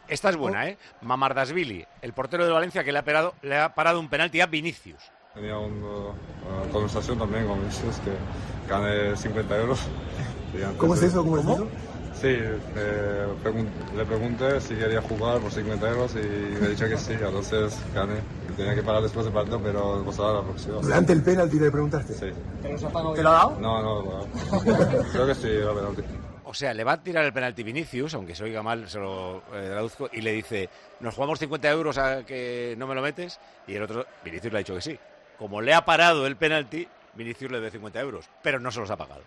Esta es buena, ¿eh? Mamardashvili, el portero de Valencia que le ha parado un penalti a Vinicius. Tenía una conversación también con Vinicius que gané 50 euros. ¿Cómo es eso? ¿Cómo es eso? Sí, le pregunté si quería jugar por 50 euros y me ha dicho que sí, entonces gané. Tenía que parar después del partido, pero pasará la próxima. ¿Durante el penalti le preguntaste? Sí. ¿Te lo ha dado? No. Creo que sí, era penalti. O sea, le va a tirar el penalti Vinicius, aunque se oiga mal, se lo traduzco, y le dice, nos jugamos 50 euros a que no me lo metes, y el otro, Vinicius le ha dicho que sí. Como le ha parado el penalti, Vinicius le debe 50 euros, pero no se los ha pagado.